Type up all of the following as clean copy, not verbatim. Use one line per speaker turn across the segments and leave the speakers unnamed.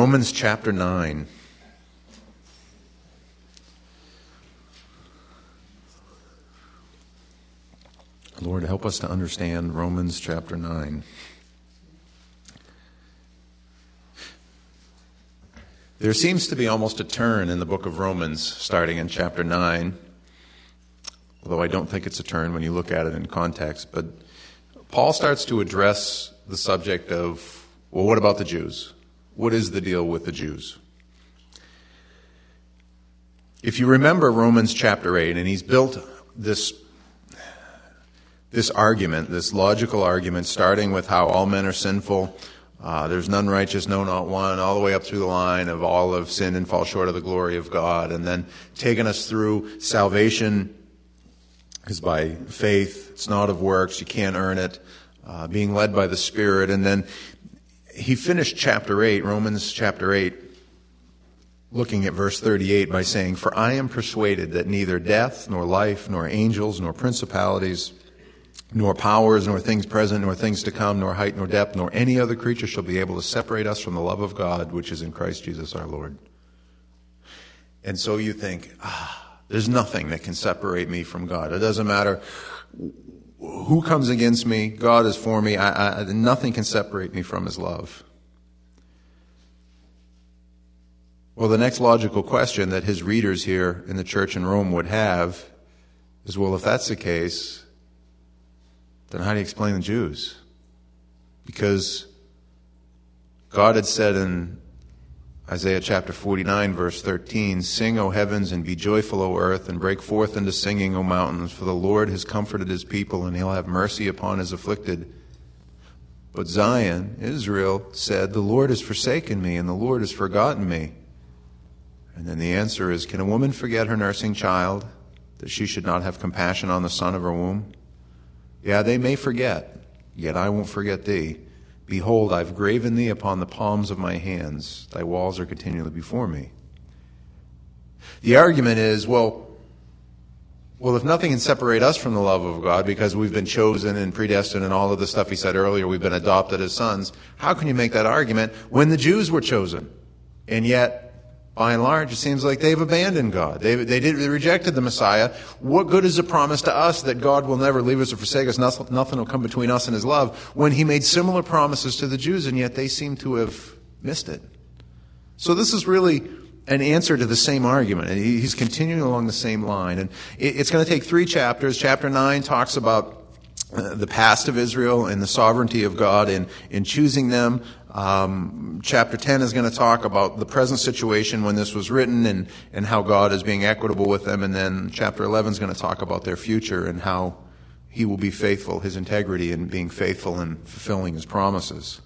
Romans chapter 9. Lord, help us to understand Romans chapter 9. There seems to be almost a turn in the book of Romans starting in chapter 9, although I don't think it's a turn when you look at it in context. But Paul starts to address the subject of, well, what about the Jews? What is the deal with the Jews? If you remember Romans chapter 8, and he's built this argument, this logical argument, starting with how all men are sinful, there's none righteous, no, not one, all the way up through the line of all have sinned and fall short of the glory of God, and then taking us through salvation is by faith, it's not of works, you can't earn it, being led by the Spirit. And then he finished chapter 8, Romans chapter 8, looking at verse 38 by saying, "For I am persuaded that neither death, nor life, nor angels, nor principalities, nor powers, nor things present, nor things to come, nor height, nor depth, nor any other creature shall be able to separate us from the love of God, which is in Christ Jesus our Lord." And so you think, there's nothing that can separate me from God. It doesn't matter who comes against me, God is for me. Nothing can separate me from His love. Well, the next logical question that his readers here in the church in Rome would have is, well, if that's the case, then how do you explain the Jews? Because God had said in Isaiah chapter 49, verse 13, "Sing, O heavens, and be joyful, O earth, and break forth into singing, O mountains, for the Lord has comforted His people, and He'll have mercy upon His afflicted." But Zion, Israel, said, "The Lord has forsaken me, and the Lord has forgotten me." And then the answer is, can a woman forget her nursing child, that she should not have compassion on the son of her womb? Yeah, they may forget, yet I won't forget thee. Behold, I've graven thee upon the palms of my hands. Thy walls are continually before me. The argument is, well, if nothing can separate us from the love of God because we've been chosen and predestined and all of the stuff he said earlier, we've been adopted as sons, how can you make that argument when the Jews were chosen? And yet, by and large, it seems like they've abandoned God. They rejected the Messiah. What good is the promise to us that God will never leave us or forsake us? Nothing will come between us and His love, when He made similar promises to the Jews, and yet they seem to have missed it. So this is really an answer to the same argument. And he's continuing along the same line. And it's going to take 3 chapters. Chapter 9 talks about the past of Israel and the sovereignty of God in choosing them. Chapter 10 is going to talk about the present situation when this was written and how God is being equitable with them. And then chapter 11 is going to talk about their future and how He will be faithful, His integrity in being faithful and fulfilling His promises.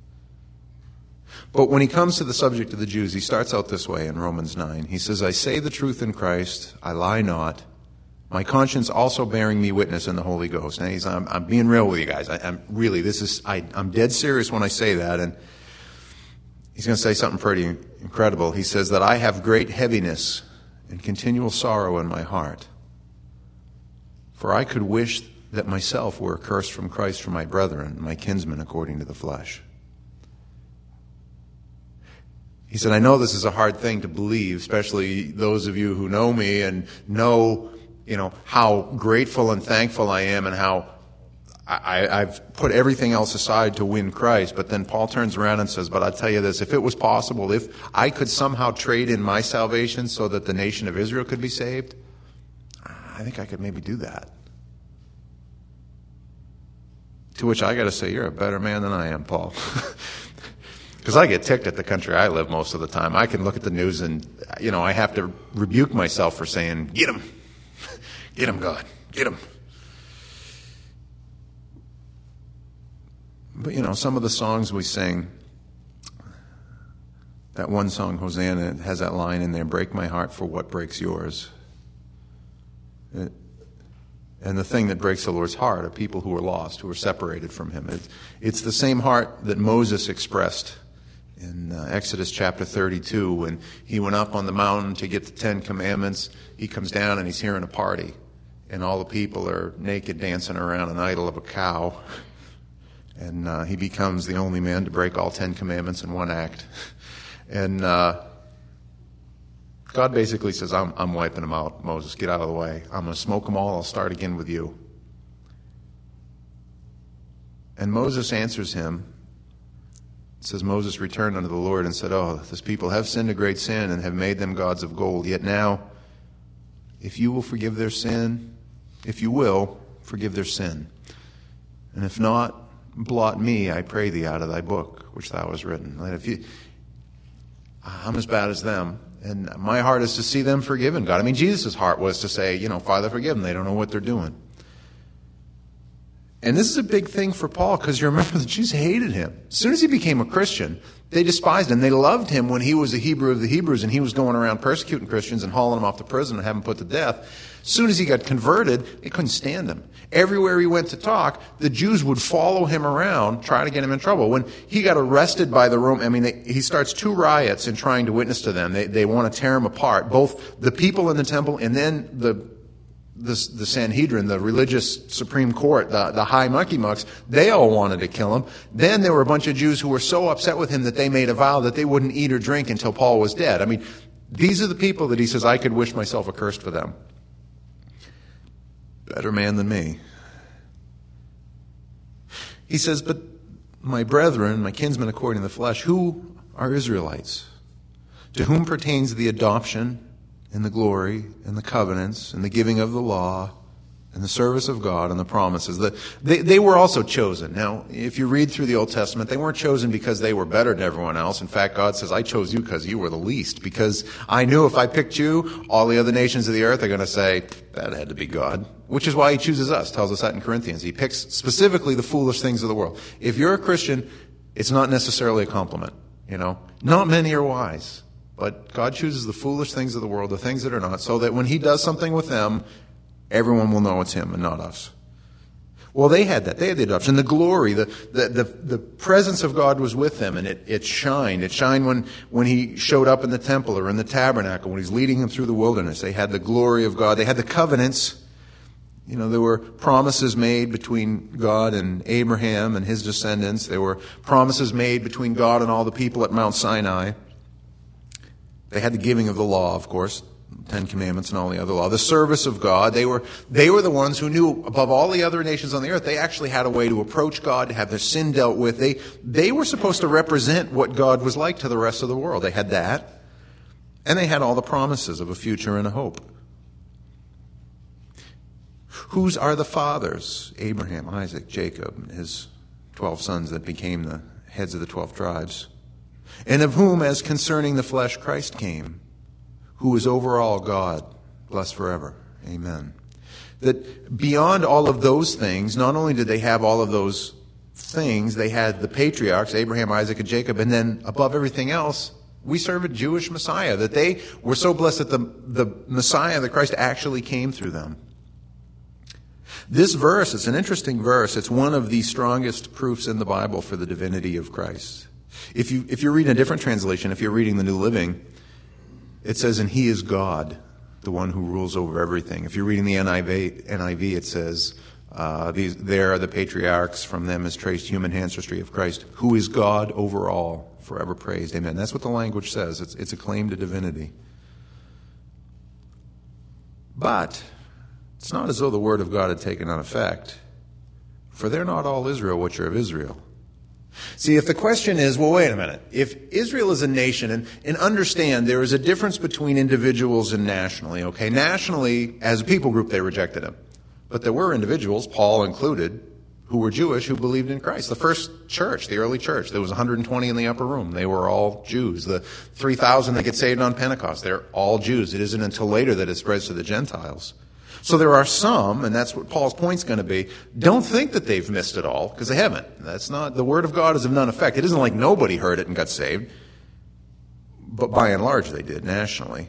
But when he comes to the subject of the Jews, he starts out this way in Romans 9. He says, "I say the truth in Christ, I lie not. My conscience also bearing me witness in the Holy Ghost." Now I'm being real with you guys. I'm dead serious when I say that. And he's going to say something pretty incredible. He says that I have great heaviness and continual sorrow in my heart. For I could wish that myself were accursed from Christ for my brethren, my kinsmen according to the flesh. He said, I know this is a hard thing to believe, especially those of you who know me and know how grateful and thankful I am and how I've put everything else aside to win Christ. But then Paul turns around and says, but I'll tell you this, if it was possible, if I could somehow trade in my salvation so that the nation of Israel could be saved, I think I could maybe do that. To which I got to say, you're a better man than I am, Paul. Because I get ticked at the country I live most of the time. I can look at the news and, I have to rebuke myself for saying, get him. Get him, God. Get him. But, some of the songs we sing, that one song, Hosanna, has that line in there, break my heart for what breaks yours. And the thing that breaks the Lord's heart are people who are lost, who are separated from Him. It's the same heart that Moses expressed in Exodus chapter 32, when he went up on the mountain to get the 10 Commandments. He comes down and he's hearing a party, and all the people are naked dancing around an idol of a cow. And he becomes the only man to break all 10 Commandments in one act. And God basically says, I'm wiping them out, Moses. Get out of the way. I'm going to smoke them all. I'll start again with you. And Moses answers him. It says, Moses returned unto the Lord and said, Oh, this people have sinned a great sin and have made them gods of gold. Yet now, if you will forgive their sin, if you will, forgive their sin. And if not, blot me, I pray thee, out of thy book, which thou hast written. I'm as bad as them. And my heart is to see them forgiven, God. I mean, Jesus' heart was to say, Father, forgive them. They don't know what they're doing. And this is a big thing for Paul, because you remember the Jews hated him. As soon as he became a Christian, they despised him. They loved him when he was a Hebrew of the Hebrews and he was going around persecuting Christians and hauling them off to prison and having them put to death. As soon as he got converted, they couldn't stand him. Everywhere he went to talk, the Jews would follow him around, try to get him in trouble. When he got arrested by the Roman, he starts 2 riots in trying to witness to them. They want to tear him apart, both the people in the temple and then the Sanhedrin, the religious Supreme Court, the high mucky mucks. They all wanted to kill him. Then there were a bunch of Jews who were so upset with him that they made a vow that they wouldn't eat or drink until Paul was dead. I mean, these are the people that he says, I could wish myself accursed for them. Better man than me. He says, but my brethren, my kinsmen according to the flesh, who are Israelites, to whom pertains the adoption and the glory and the covenants and the giving of the law and the service of God and the promises. They were also chosen. Now, if you read through the Old Testament, they weren't chosen because they were better than everyone else. In fact, God says, I chose you because you were the least, because I knew if I picked you, all the other nations of the earth are going to say, that had to be God. Which is why he chooses us, tells us that in Corinthians. He picks specifically the foolish things of the world. If you're a Christian, it's not necessarily a compliment. Not many are wise. But God chooses the foolish things of the world, the things that are not, so that when he does something with them, everyone will know it's him and not us. Well, they had that. They had the adoption. The glory, the presence of God was with them, and it shined. It shined when he showed up in the temple or in the tabernacle, when he's leading them through the wilderness. They had the glory of God. They had the covenants. There were promises made between God and Abraham and his descendants. There were promises made between God and all the people at Mount Sinai. They had the giving of the law, of course, 10 Commandments and all the other law. The service of God. They were the ones who knew, above all the other nations on the earth, they actually had a way to approach God, to have their sin dealt with. They were supposed to represent what God was like to the rest of the world. They had that. And they had all the promises of a future and a hope. Whose are the fathers? Abraham, Isaac, Jacob, his 12 sons that became the heads of the 12 tribes. And of whom, as concerning the flesh, Christ came, who is over all God, blessed forever. Amen. That beyond all of those things, not only did they have all of those things, they had the patriarchs, Abraham, Isaac, and Jacob, and then above everything else, we serve a Jewish Messiah, that they were so blessed that the Messiah, the Christ, actually came through them. This verse, it's an interesting verse. It's one of the strongest proofs in the Bible for the divinity of Christ. If you're reading a different translation, if you're reading the New Living, it says, and he is God, the one who rules over everything. If you're reading the NIV, it says, there are the patriarchs, from them is traced human ancestry of Christ, who is God over all, forever praised. Amen. That's what the language says. It's a claim to divinity. But it's not as though the word of God had taken on effect. For they're not all Israel which are of Israel. See, if the question is, well, wait a minute. If Israel is a nation, and understand there is a difference between individuals and nationally, okay? Nationally, as a people group, they rejected him. But there were individuals, Paul included, who were Jewish who believed in Christ. The first church, the early church, there was 120 in the upper room. They were all Jews. The 3,000 that get saved on Pentecost, they're all Jews. It isn't until later that it spreads to the Gentiles. So there are some, and that's what Paul's point's going to be, don't think that they've missed it all, because they haven't. That's not, the word of God is of none effect. It isn't like nobody heard it and got saved. But by and large they did, nationally.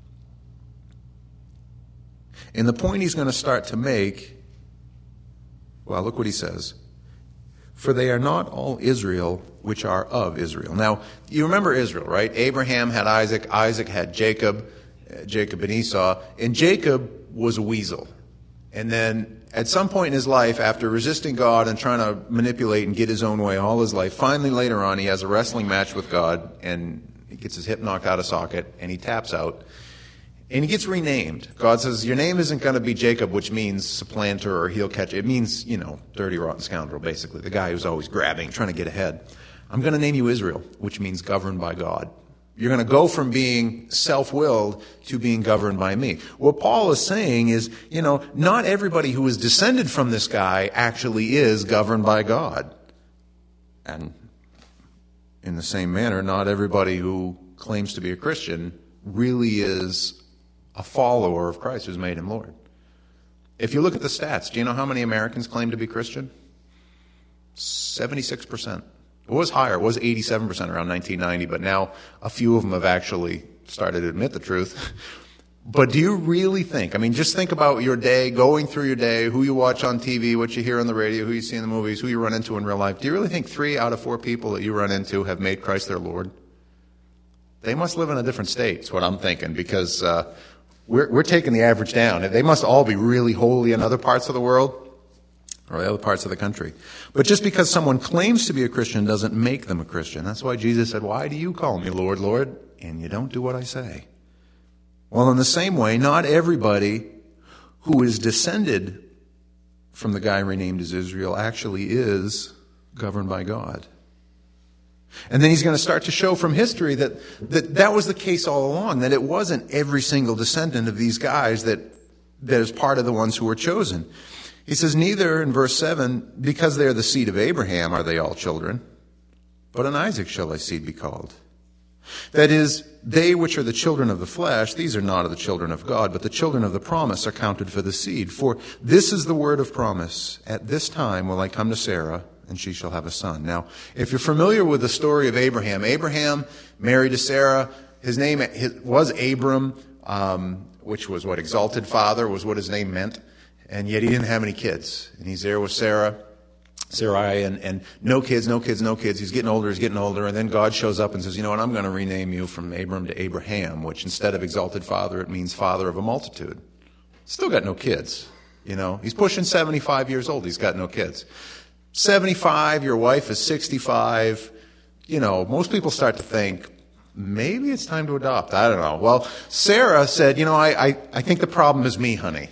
And the point he's going to start to make, well, look what he says. For they are not all Israel which are of Israel. Now, you remember Israel, right? Abraham had Isaac, Isaac had Jacob and Esau, and Jacob was a weasel. And then at some point in his life, after resisting God and trying to manipulate and get his own way all his life, finally later on he has a wrestling match with God, and He gets his hip knocked out of socket, and he taps out. And he gets renamed. God says, your name isn't going to be Jacob, which means supplanter or heel catcher. It means, dirty, rotten scoundrel, basically. The guy who's always grabbing, trying to get ahead. I'm going to name you Israel, which means governed by God. You're going to go from being self-willed to being governed by me. What Paul is saying is, not everybody who is descended from this guy actually is governed by God. And in the same manner, not everybody who claims to be a Christian really is a follower of Christ who's made him Lord. If you look at the stats, do you know how many Americans claim to be Christian? 76%. It was higher. It was 87% around 1990, but now a few of them have actually started to admit the truth. But do you really think, just think about your day, going through your day, who you watch on TV, what you hear on the radio, who you see in the movies, who you run into in real life. Do you really think 3 out of 4 people that you run into have made Christ their Lord? They must live in a different state, is what I'm thinking, because we're taking the average down. They must all be really holy in other parts of the world or other parts of the country. But just because someone claims to be a Christian doesn't make them a Christian. That's why Jesus said, why do you call me Lord, Lord, and you don't do what I say? Well, in the same way, not everybody who is descended from the guy renamed as Israel actually is governed by God. And then he's going to start to show from history that was the case all along, that it wasn't every single descendant of these guys that is part of the ones who were chosen. He says, neither, in verse 7, because they are the seed of Abraham are they all children, but in Isaac shall thy seed be called. That is, they which are the children of the flesh, these are not of the children of God, but the children of the promise are counted for the seed. For this is the word of promise, at this time will I come to Sarah, and she shall have a son. Now, if you're familiar with the story of Abraham, Abraham married to Sarah. His name was Abram, which was what exalted father was what his name meant. And yet he didn't have any kids. And he's there with Sarai, and no kids. He's getting older. And then God shows up and says, you know what, I'm going to rename you from Abram to Abraham, which instead of exalted father, it means father of a multitude. Still got no kids. He's pushing 75 years old. He's got no kids. 75, your wife is 65. Most people start to think, maybe it's time to adopt. I don't know. Well, Sarah said, I think the problem is me, honey.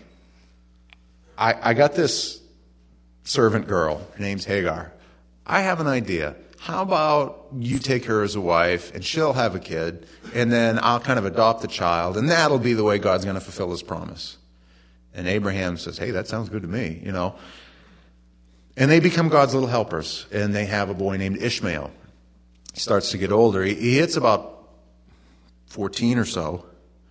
I got this servant girl. Her name's Hagar. I have an idea. How about you take her as a wife, and she'll have a kid, and then I'll kind of adopt the child, and that'll be the way God's going to fulfill his promise. And Abraham says, hey, that sounds good to me, And they become God's little helpers, and they have a boy named Ishmael. He starts to get older. He hits about 14 or so.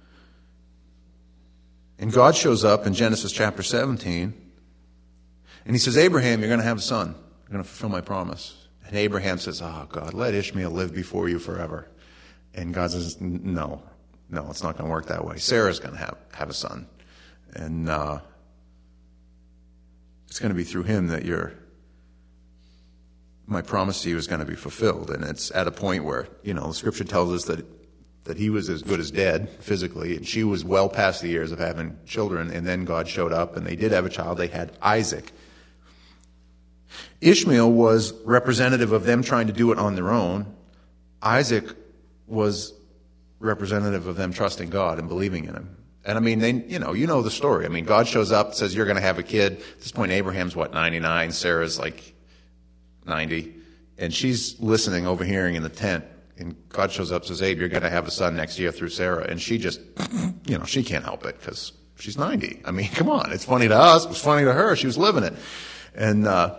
And God shows up in Genesis chapter 17, and he says, Abraham, you're going to have a son. You're going to fulfill my promise. And Abraham says, oh, God, let Ishmael live before you forever. And God says, no, it's not going to work that way. Sarah's going to have a son. And it's going to be through him that my promise to you is going to be fulfilled. And it's at a point where, the scripture tells us that he was as good as dead physically, and she was well past the years of having children, and then God showed up, and they did have a child. They had Isaac. Ishmael was representative of them trying to do it on their own. Isaac was representative of them trusting God and believing in him. And you know the story. God shows up, says you're going to have a kid. At this point, Abraham's 99, Sarah's 90, and she's listening, overhearing in the tent. And God shows up and says, Abe, you're going to have a son next year through Sarah. And she just, she can't help it because she's 90. Come on. It's funny to us. It was funny to her. She was living it. And God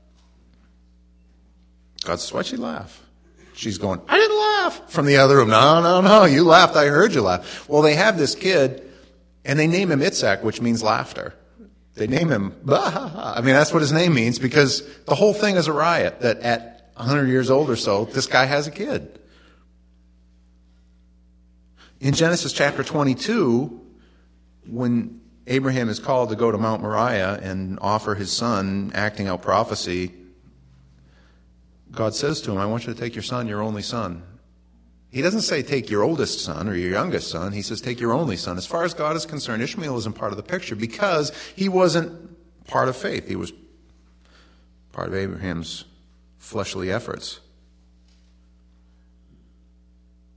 says, why'd she laugh? She's going, I didn't laugh. From the other room, no, you laughed. I heard you laugh. Well, they have this kid, and they name him Itzhak, which means laughter. They name him, that's what his name means, because the whole thing is a riot that at 100 years old or so, this guy has a kid. In Genesis chapter 22, when Abraham is called to go to Mount Moriah and offer his son, acting out prophecy, God says to him, I want you to take your son, your only son. He doesn't say take your oldest son or your youngest son. He says take your only son. As far as God is concerned, Ishmael isn't part of the picture because he wasn't part of faith. He was part of Abraham's fleshly efforts.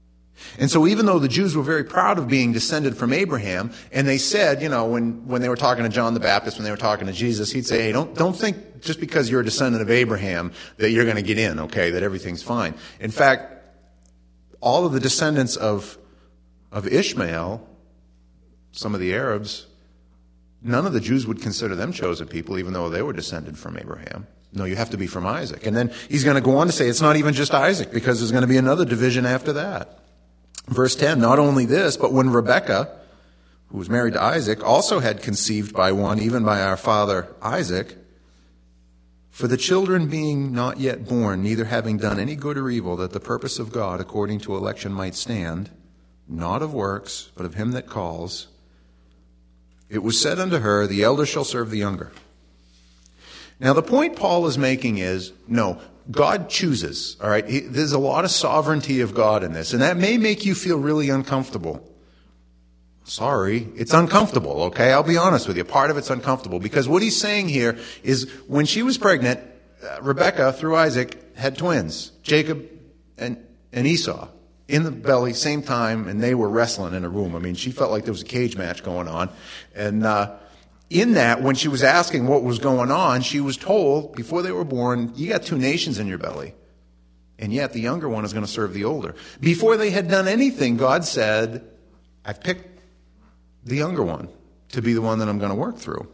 And so even though the Jews were very proud of being descended from Abraham, and they said, when they were talking to John the Baptist, when they were talking to Jesus, he'd say, hey, don't think just because you're a descendant of Abraham that you're going to get in, okay, that everything's fine. In fact, all of the descendants of Ishmael, some of the Arabs, none of the Jews would consider them chosen people, even though they were descended from Abraham. No, you have to be from Isaac. And then he's going to go on to say it's not even just Isaac, because there's going to be another division after that. Verse 10, not only this, but when Rebekah, who was married to Isaac, also had conceived by one, even by our father Isaac, for the children being not yet born, neither having done any good or evil, that the purpose of God according to election might stand, not of works, but of him that calls, it was said unto her, the elder shall serve the younger. Now the point Paul is making is, no, God chooses, all right? There's a lot of sovereignty of God in this, and that may make you feel really uncomfortable. Sorry, it's uncomfortable, okay? I'll be honest with you. Part of it's uncomfortable, because what he's saying here is when she was pregnant, Rebekah, through Isaac, had twins, Jacob and Esau, in the belly, same time, and they were wrestling in a room. I mean, she felt like there was a cage match going on. And in that, when she was asking what was going on, she was told, before they were born, you got two nations in your belly. And yet the younger one is going to serve the older. Before they had done anything, God said, I've picked the younger one to be the one that I'm going to work through.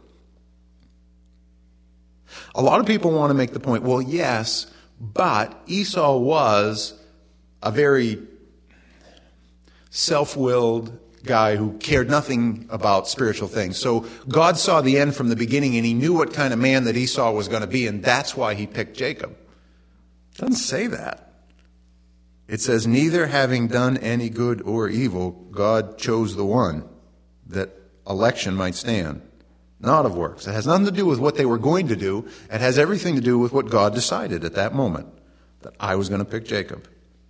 A lot of people want to make the point, well, yes, but Esau was a very self-willed guy who cared nothing about spiritual things. So God saw the end from the beginning, and he knew what kind of man that Esau was going to be, and that's why he picked Jacob. It doesn't say that. It says, neither having done any good or evil, God chose the one, that election might stand, not of works. It has nothing to do with what they were going to do. It has everything to do with what God decided at that moment, that I was going to pick Jacob.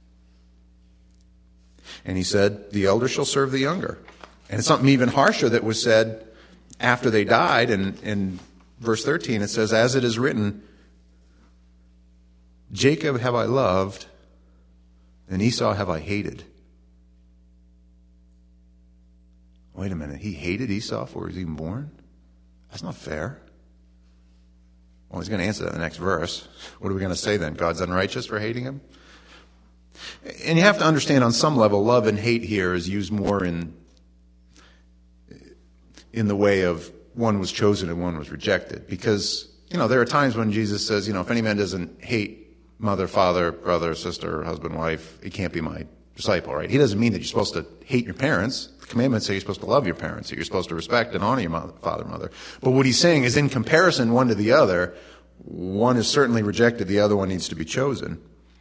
And he said, the elder shall serve the younger. And it's something even harsher that was said after they died. And in verse 13 it says, as it is written, Jacob have I loved, and Esau have I hated. Wait a minute, he hated Esau before he was even born? That's not fair. Well, he's going to answer that in the next verse. What are we going to say then? God's unrighteous for hating him? And you have to understand, on some level, love and hate here is used more in the way of one was chosen and one was rejected. Because, there are times when Jesus says, if any man doesn't hate mother, father, brother, sister, husband, wife, he can't be my disciple, right? He doesn't mean that you're supposed to hate your parents. The commandments say you're supposed to love your parents, that you're supposed to respect and honor your father and mother. But what he's saying is, in comparison one to the other, one is certainly rejected, the other one needs to be chosen.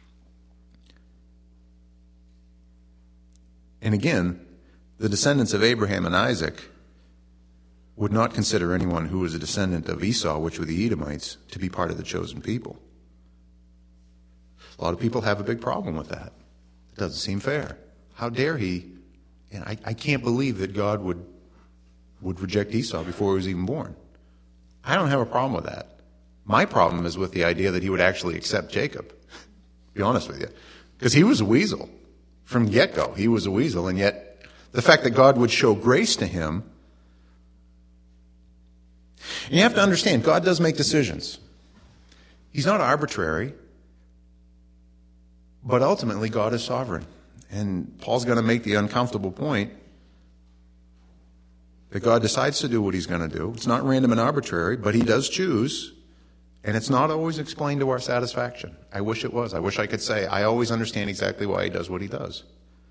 And again, the descendants of Abraham and Isaac would not consider anyone who was a descendant of Esau, which were the Edomites, to be part of the chosen people. A lot of people have a big problem with that. It doesn't seem fair. How dare he? And I can't believe that God would reject Esau before he was even born. I don't have a problem with that. My problem is with the idea that he would actually accept Jacob, to be honest with you. Because he was a weasel. From get-go, he was a weasel, and yet the fact that God would show grace to him. And you have to understand, God does make decisions. He's not arbitrary, but ultimately God is sovereign. And Paul's going to make the uncomfortable point that God decides to do what he's going to do. It's not random and arbitrary, but he does choose. And it's not always explained to our satisfaction. I wish it was. I wish I could say, I always understand exactly why he does what he does.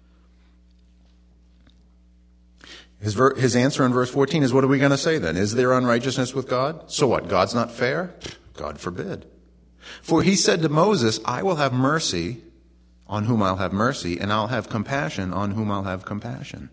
His answer in verse 14 is, what are we going to say then? Is there unrighteousness with God? So what? God's not fair? God forbid. For he said to Moses, I will have mercy on whom I'll have mercy, and I'll have compassion on whom I'll have compassion.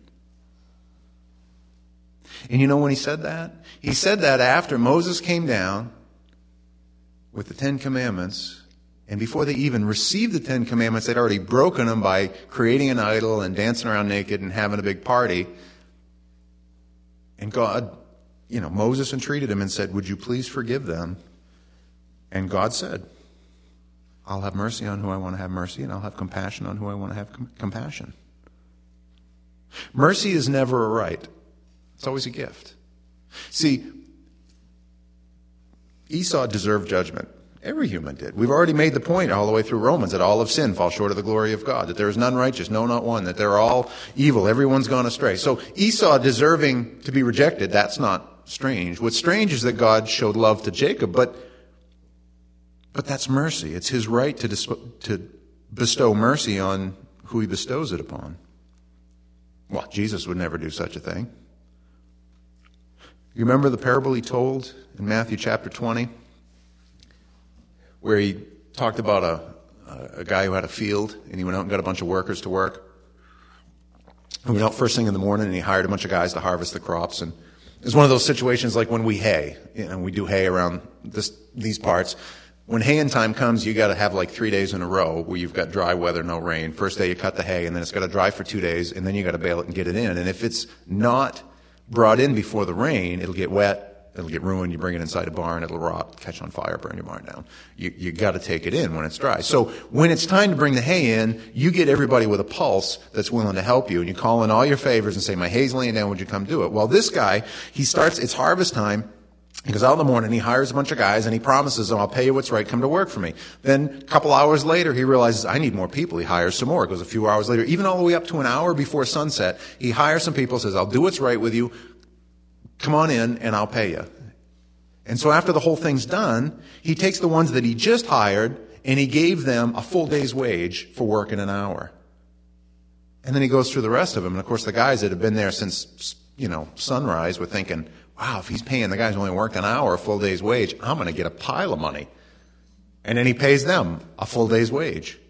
And when he said that? He said that after Moses came down with the Ten Commandments, and before they even received the Ten Commandments, they'd already broken them by creating an idol and dancing around naked and having a big party. And God, Moses entreated him and said, would you please forgive them? And God said, I'll have mercy on who I want to have mercy, and I'll have compassion on who I want to have compassion. Mercy is never a right. It's always a gift. See, Esau deserved judgment. Every human did. We've already made the point all the way through Romans that all have sinned, fall short of the glory of God, that there is none righteous, no, not one, that they're all evil, everyone's gone astray. So Esau deserving to be rejected, that's not strange. What's strange is that God showed love to Jacob, but that's mercy. It's his right to bestow mercy on who he bestows it upon. Well, Jesus would never do such a thing. You remember the parable he told in Matthew chapter 20? Where he talked about a guy who had a field, and he went out and got a bunch of workers to work. He went out first thing in the morning, and he hired a bunch of guys to harvest the crops. And it's one of those situations like when we hay. We do hay around these parts. When haying time comes, you got to have like 3 days in a row where you've got dry weather, no rain. First day you cut the hay, and then it's got to dry for 2 days, and then you got to bale it and get it in. And if it's not brought in before the rain, it'll get wet. It'll get ruined. You bring it inside a barn, it'll rot, catch on fire, burn your barn down. You got to take it in when it's dry. So when it's time to bring the hay in, you get everybody with a pulse that's willing to help you, and you call in all your favors and say, "My hay's laying down, would you come do it?" Well, this guy, it's harvest time. He goes out in the morning, he hires a bunch of guys, and he promises them, "I'll pay you what's right, come to work for me." Then a couple hours later, he realizes, I need more people. He hires some more. It goes a few hours later, even all the way up to an hour before sunset, he hires some people, says, "I'll do what's right with you. Come on in, and I'll pay you." And so after the whole thing's done, he takes the ones that he just hired, and he gave them a full day's wage for working an hour. And then he goes through the rest of them. And of course, the guys that have been there since, sunrise were thinking, wow, if he's paying the guys who only worked an hour a full day's wage, I'm going to get a pile of money. And then he pays them a full day's wage.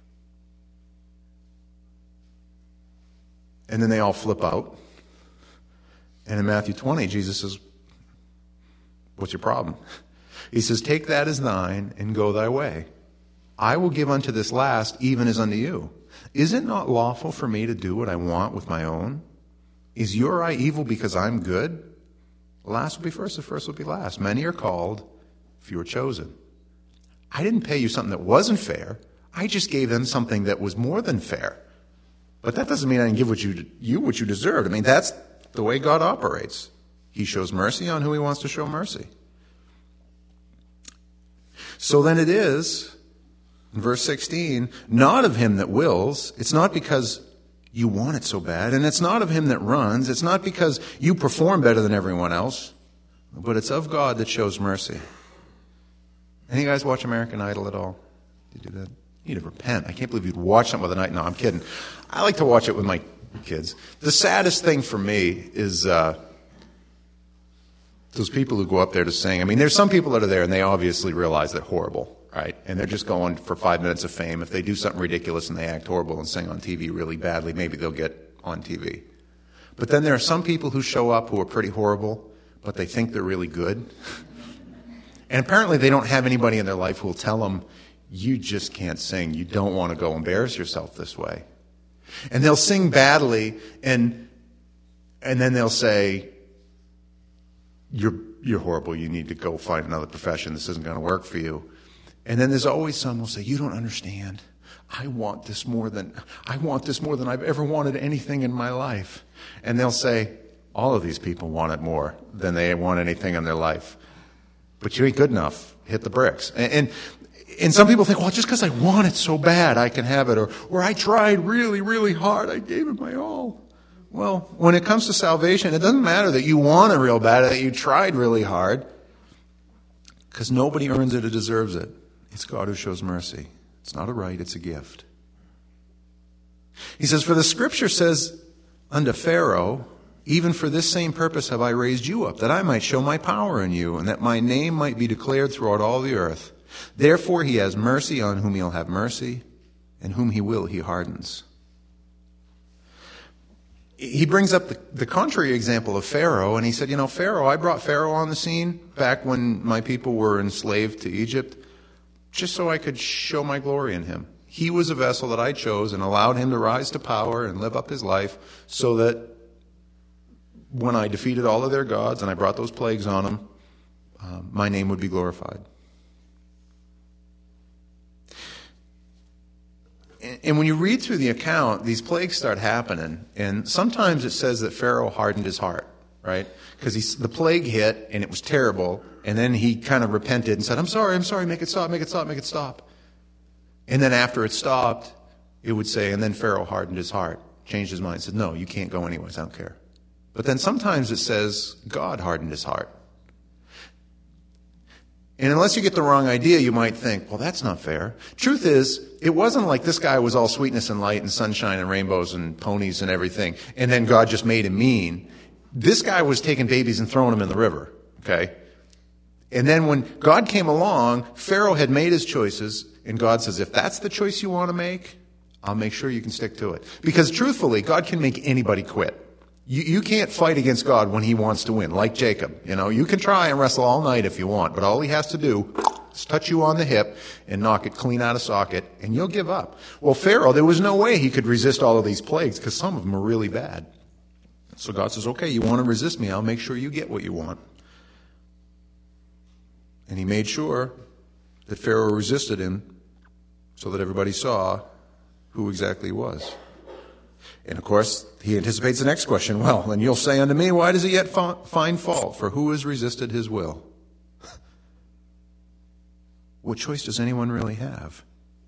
And then they all flip out. And in Matthew 20, Jesus says, "What's your problem?" He says, "Take that as thine and go thy way. I will give unto this last even as unto you. Is it not lawful for me to do what I want with my own? Is your eye evil because I'm good? The last will be first, the first will be last. Many are called, few are chosen." I didn't pay you something that wasn't fair. I just gave them something that was more than fair. But that doesn't mean I can give what you deserved. I mean, that's the way God operates. He shows mercy on who he wants to show mercy. So then it is, in verse 16, not of him that wills. It's not because you want it so bad. And it's not of him that runs. It's not because you perform better than everyone else. But it's of God that shows mercy. Any of you guys watch American Idol at all? Do you do that? You need to repent. I can't believe you'd watch something with a night. No, I'm kidding. I like to watch it with my kids. The saddest thing for me is those people who go up there to sing. I mean, there's some people that are there and they obviously realize they're horrible, right? And they're just going for 5 minutes of fame. If they do something ridiculous and they act horrible and sing on TV really badly, maybe they'll get on TV. But then there are some people who show up who are pretty horrible, but they think they're really good. And apparently they don't have anybody in their life who will tell them, "You just can't sing. You don't want to go embarrass yourself this way." And they'll sing badly, and then they'll say, You're horrible. You need to go find another profession. This isn't going to work for you. And then there's always someone who will say, "You don't understand. I want this more than I've ever wanted anything in my life." And they'll say, all of these people want it more than they want anything in their life. But you ain't good enough. Hit the bricks. And some people think, well, just because I want it so bad, I can have it. Or I tried really, really hard. I gave it my all. Well, when it comes to salvation, it doesn't matter that you want it real bad, that you tried really hard, because nobody earns it or deserves it. It's God who shows mercy. It's not a right, it's a gift. He says, "For the scripture says unto Pharaoh, even for this same purpose have I raised you up, that I might show my power in you, and that my name might be declared throughout all the earth. Therefore he has mercy on whom he'll have mercy, and whom he will he hardens." He brings up the contrary example of Pharaoh, and he said, Pharaoh, I brought Pharaoh on the scene back when my people were enslaved to Egypt, just so I could show my glory in him. He was a vessel that I chose and allowed him to rise to power and live up his life, so that when I defeated all of their gods and I brought those plagues on them, my name would be glorified. And when you read through the account, these plagues start happening. And sometimes it says that Pharaoh hardened his heart, right? Because the plague hit, and it was terrible. And then he kind of repented and said, I'm sorry, make it stop, make it stop, make it stop. And then after it stopped, it would say, and then Pharaoh hardened his heart, changed his mind, said, no, you can't go anyways, I don't care. But then sometimes it says God hardened his heart. And unless you get the wrong idea, you might think, well, that's not fair. Truth is, it wasn't like this guy was all sweetness and light and sunshine and rainbows and ponies and everything, and then God just made him mean. This guy was taking babies and throwing them in the river, okay? And then when God came along, Pharaoh had made his choices, and God says, if that's the choice you want to make, I'll make sure you can stick to it. Because truthfully, God can make anybody quit. You can't fight against God when he wants to win, like Jacob. You can try and wrestle all night if you want, but all he has to do is touch you on the hip and knock it clean out of socket, and you'll give up. Well, Pharaoh, there was no way he could resist all of these plagues, because some of them are really bad. So God says, okay, you want to resist me, I'll make sure you get what you want. And he made sure that Pharaoh resisted him so that everybody saw who exactly he was. And of course, he anticipates the next question. Well, and you'll say unto me, why does he yet find fault? For who has resisted his will? What choice does anyone really have?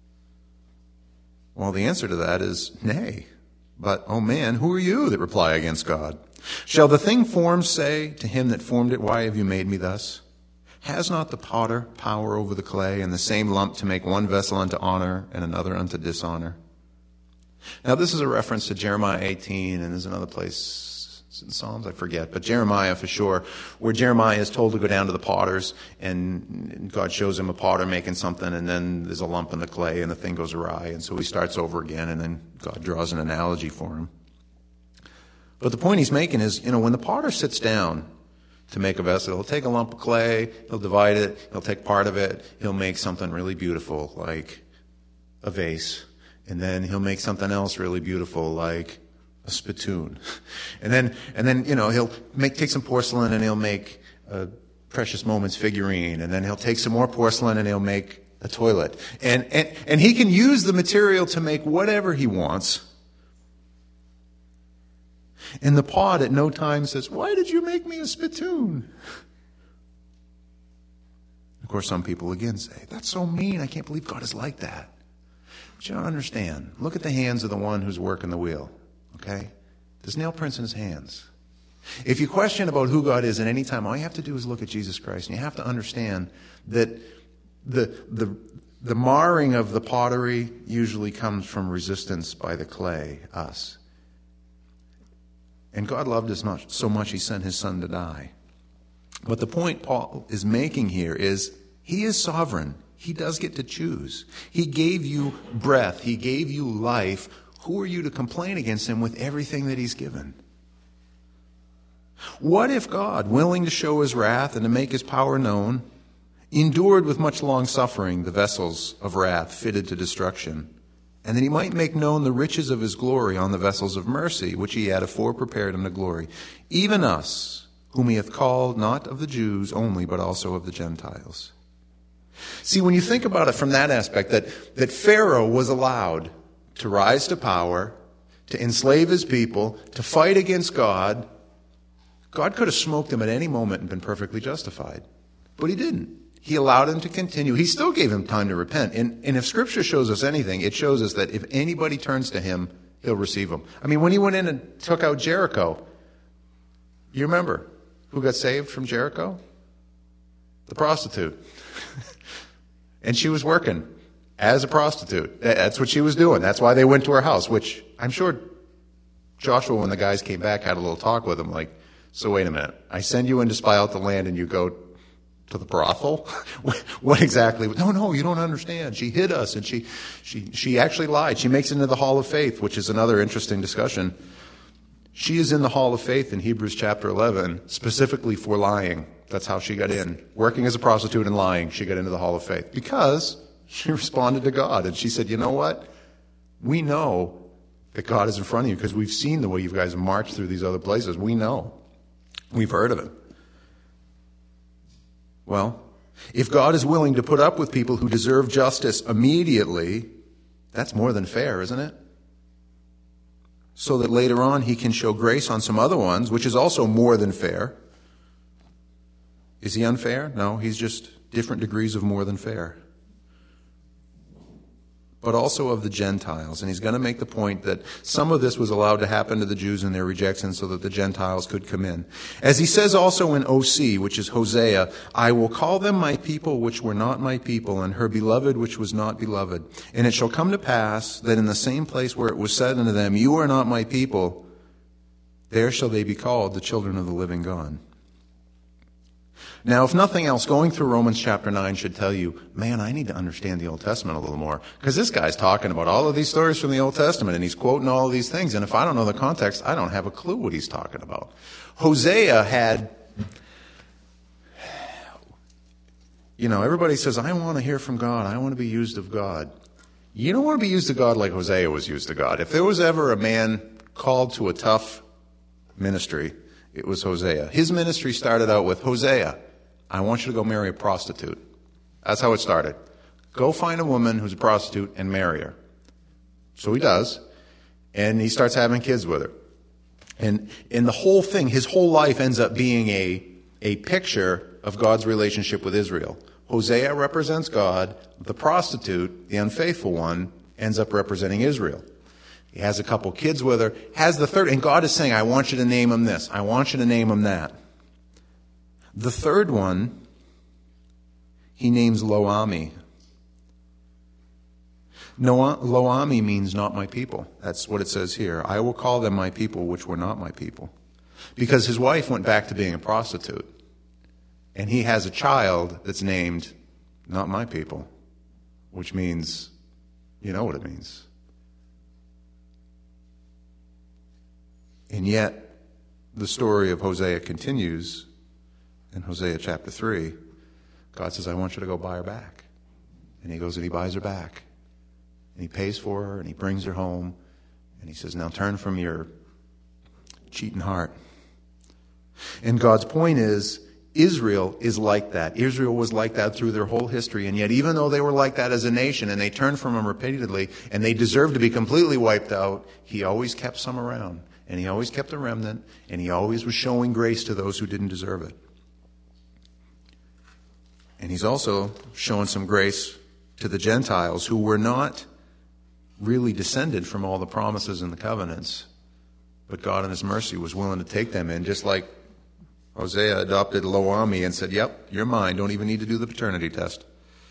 Well, the answer to that is nay. But, oh man, who are you that reply against God? Shall the thing formed say to him that formed it, why have you made me thus? Has not the potter power over the clay and the same lump to make one vessel unto honor and another unto dishonor? Now, this is a reference to Jeremiah 18, and there's another place in Psalms, I forget, but Jeremiah for sure, where Jeremiah is told to go down to the potters, and God shows him a potter making something, and then there's a lump in the clay, and the thing goes awry, and so he starts over again, and then God draws an analogy for him. But the point he's making is, when the potter sits down to make a vessel, he'll take a lump of clay, he'll divide it, he'll take part of it, he'll make something really beautiful, like a vase. And then he'll make something else really beautiful, like a spittoon. And then he'll take some porcelain and he'll make a Precious Moments figurine. And then he'll take some more porcelain and he'll make a toilet. And he can use the material to make whatever he wants. And the pot at no time says, why did you make me a spittoon? Of course, some people again say, that's so mean. I can't believe God is like that. But you don't understand. Look at the hands of the one who's working the wheel. Okay? There's nail prints in his hands. If you question about who God is at any time, all you have to do is look at Jesus Christ. And you have to understand that the marring of the pottery usually comes from resistance by the clay, us. And God loved us so much he sent his son to die. But the point Paul is making here is he is sovereign. He does get to choose. He gave you breath. He gave you life. Who are you to complain against him with everything that he's given? What if God, willing to show his wrath and to make his power known, endured with much long suffering the vessels of wrath fitted to destruction, and that he might make known the riches of his glory on the vessels of mercy, which he had afore prepared unto glory, even us, whom he hath called not of the Jews only, but also of the Gentiles. See, when you think about it from that aspect, that Pharaoh was allowed to rise to power, to enslave his people, to fight against God, God could have smoked him at any moment and been perfectly justified. But he didn't. He allowed him to continue. He still gave him time to repent. And if Scripture shows us anything, it shows us that if anybody turns to him, he'll receive them. I mean, when he went in and took out Jericho, you remember who got saved from Jericho? The prostitute. And she was working as a prostitute. That's what she was doing. That's why they went to her house, which I'm sure Joshua, when the guys came back, had a little talk with him, like, so wait a minute. I send you in to spy out the land and you go to the brothel? What exactly? No, you don't understand. She hid us and she actually lied. She makes it into the Hall of Faith, which is another interesting discussion. She is in the Hall of Faith in Hebrews chapter 11, specifically for lying. That's how she got in. Working as a prostitute and lying, she got into the Hall of Faith. Because she responded to God. And she said, you know what? We know that God is in front of you because we've seen the way you guys marched through these other places. We know. We've heard of it. Well, if God is willing to put up with people who deserve justice immediately, That's more than fair, isn't it? So that later on he can show grace on some other ones, which is also more than fair. Is he unfair? No, he's just different degrees of more than fair. But also of the Gentiles. And he's going to make the point that some of this was allowed to happen to the Jews in their rejection so that the Gentiles could come in. As he says also in OC, which is Hosea, I will call them my people which were not my people, and her beloved which was not beloved. And it shall come to pass that in the same place where it was said unto them, you are not my people, there shall they be called the children of the living God. Now, if nothing else, going through Romans chapter 9 should tell you, man, I need to understand the Old Testament a little more. Because this guy's talking about all of these stories from the Old Testament, and he's quoting all of these things. And if I don't know the context, I don't have a clue what he's talking about. Hosea had, everybody says, I want to hear from God. I want to be used of God. You don't want to be used of God like Hosea was used of God. If there was ever a man called to a tough ministry, it was Hosea. His ministry started out with, Hosea, I want you to go marry a prostitute. That's how it started. Go find a woman who's a prostitute and marry her. So he does. And he starts having kids with her. And in the whole thing, his whole life ends up being a picture of God's relationship with Israel. Hosea represents God. The prostitute, the unfaithful one, ends up representing Israel. He has a couple kids with her, has the third, and God is saying, I want you to name him this. I want you to name him that. The third one, he names Lo-Ami. Lo-Ami means not my people. That's what it says here. I will call them my people, which were not my people. Because his wife went back to being a prostitute. And he has a child that's named not my people, which means, you know what it means. And yet, the story of Hosea continues in Hosea chapter 3. God says, I want you to go buy her back. And he goes and he buys her back. And he pays for her and he brings her home. And he says, now turn from your cheating heart. And God's point is, Israel is like that. Israel was like that through their whole history. And yet, even though they were like that as a nation and they turned from him repeatedly and they deserved to be completely wiped out, he always kept some around. And he always kept a remnant, and he always was showing grace to those who didn't deserve it. And he's also showing some grace to the Gentiles who were not really descended from all the promises and the covenants, but God in his mercy was willing to take them in, just like Hosea adopted Lo-Ami and said, yep, you're mine, don't even need to do the paternity test.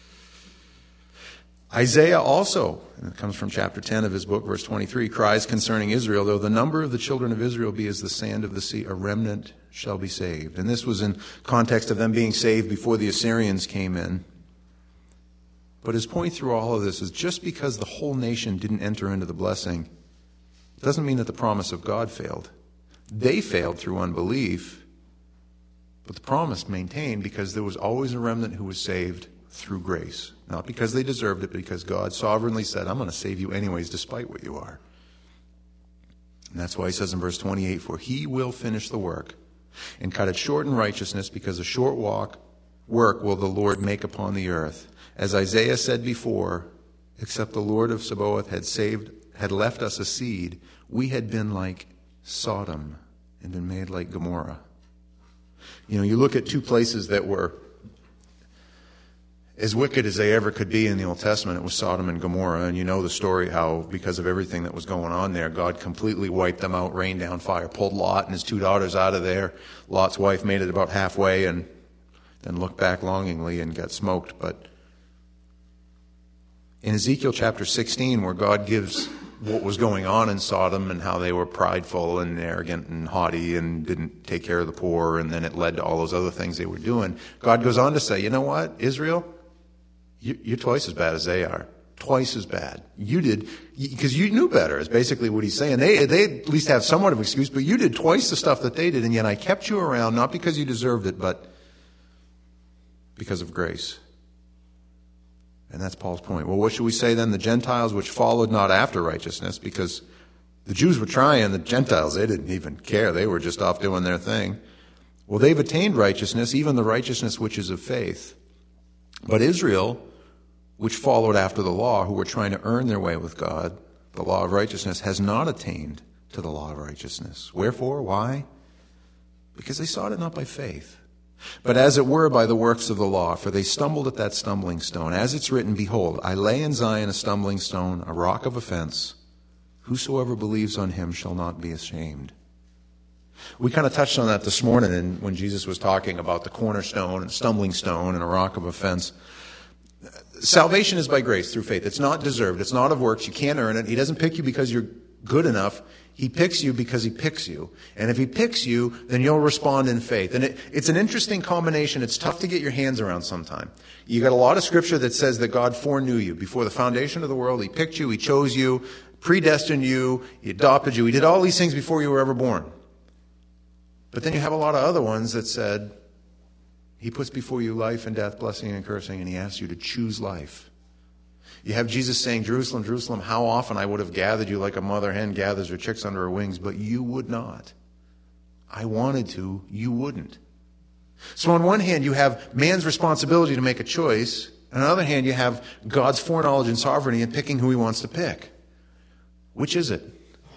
Isaiah also, and it comes from chapter 10 of his book, verse 23, cries concerning Israel, though the number of the children of Israel be as the sand of the sea, a remnant shall be saved. And this was in context of them being saved before the Assyrians came in. But his point through all of this is just because the whole nation didn't enter into the blessing, doesn't mean that the promise of God failed. They failed through unbelief, but the promise maintained because there was always a remnant who was saved through grace. Not because they deserved it, but because God sovereignly said, I'm going to save you anyways, despite what you are. And that's why he says in verse 28, for he will finish the work and cut it short in righteousness, because a short work will the Lord make upon the earth. As Isaiah said before, except the Lord of Sabaoth had left us a seed, we had been like Sodom and been made like Gomorrah. You look at two places that were as wicked as they ever could be in the Old Testament. It was Sodom and Gomorrah, and you know the story how, because of everything that was going on there, God completely wiped them out, rained down fire, pulled Lot and his two daughters out of there. Lot's wife made it about halfway and then looked back longingly and got smoked. But in Ezekiel chapter 16, where God gives what was going on in Sodom and how they were prideful and arrogant and haughty and didn't take care of the poor, and then it led to all those other things they were doing, God goes on to say, you know what, Israel? You're twice as bad as they are. Twice as bad. You did, because you knew better, is basically what he's saying. They at least have somewhat of an excuse, but you did twice the stuff that they did, and yet I kept you around, not because you deserved it, but because of grace. And that's Paul's point. Well, what should we say then? The Gentiles which followed not after righteousness, because the Jews were trying, the Gentiles, they didn't even care. They were just off doing their thing. Well, they've attained righteousness, even the righteousness which is of faith. But Israel which followed after the law, who were trying to earn their way with God, the law of righteousness, has not attained to the law of righteousness. Wherefore? Why? Because they sought it not by faith, but as it were by the works of the law, for they stumbled at that stumbling stone. As it's written, Behold, I lay in Zion a stumbling stone, a rock of offense. Whosoever believes on him shall not be ashamed. We kind of touched on that this morning when Jesus was talking about the cornerstone and stumbling stone and a rock of offense. Salvation is by grace through faith. It's not deserved. It's not of works. You can't earn it. He doesn't pick you because you're good enough. He picks you because he picks you. And if he picks you, then you'll respond in faith. And it's an interesting combination. It's tough to get your hands around sometime. You got a lot of scripture that says that God foreknew you. Before the foundation of the world, he picked you, he chose you, predestined you, he adopted you. He did all these things before you were ever born. But then you have a lot of other ones that said, he puts before you life and death, blessing and cursing, and he asks you to choose life. You have Jesus saying, Jerusalem, Jerusalem, how often I would have gathered you like a mother hen gathers her chicks under her wings, but you would not. I wanted to, you wouldn't. So on one hand, you have man's responsibility to make a choice. On the other hand, you have God's foreknowledge and sovereignty in picking who he wants to pick. Which is it?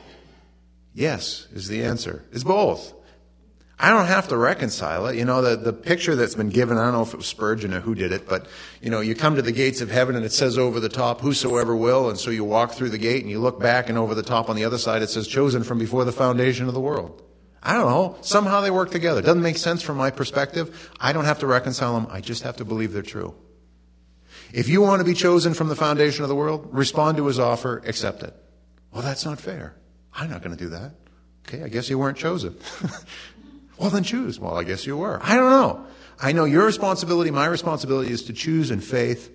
Yes is the answer. It's both. I don't have to reconcile it. You know, the picture that's been given, I don't know if it was Spurgeon or who did it, but, you know, you come to the gates of heaven and it says over the top, whosoever will, and so you walk through the gate and you look back and over the top on the other side it says, chosen from before the foundation of the world. I don't know. Somehow they work together. It doesn't make sense from my perspective. I don't have to reconcile them. I just have to believe they're true. If you want to be chosen from the foundation of the world, respond to his offer, accept it. Well, that's not fair. I'm not going to do that. Okay, I guess you weren't chosen. Well, then choose. Well, I guess you were. I don't know. I know your responsibility, my responsibility is to choose in faith,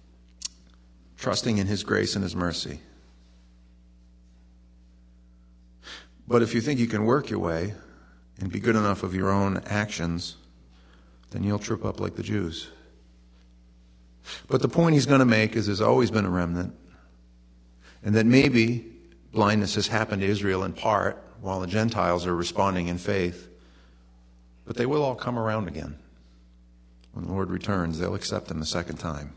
trusting in his grace and his mercy. But if you think you can work your way and be good enough of your own actions, then you'll trip up like the Jews. But the point he's going to make is there's always been a remnant, and that maybe blindness has happened to Israel in part while the Gentiles are responding in faith. But they will all come around again. When the Lord returns, they'll accept him the second time.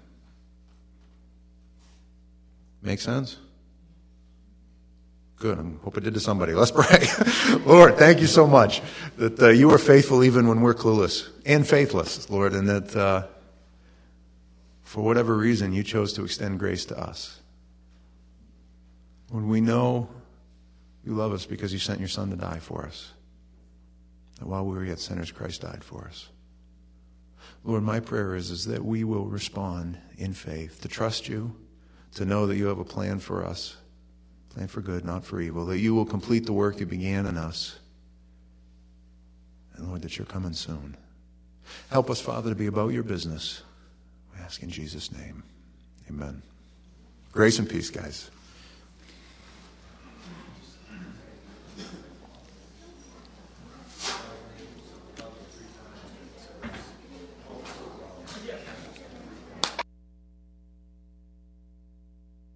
Make sense? Good. I hope it did to somebody. Let's pray. Lord, thank you so much that you are faithful even when we're clueless and faithless, Lord, and that for whatever reason you chose to extend grace to us. When we know you love us because you sent your Son to die for us. That while we were yet sinners, Christ died for us. Lord, my prayer is that we will respond in faith, to trust you, to know that you have a plan for us, plan for good, not for evil, that you will complete the work you began in us. And Lord, that you're coming soon. Help us, Father, to be about your business. We ask in Jesus' name. Amen. Grace and peace, guys.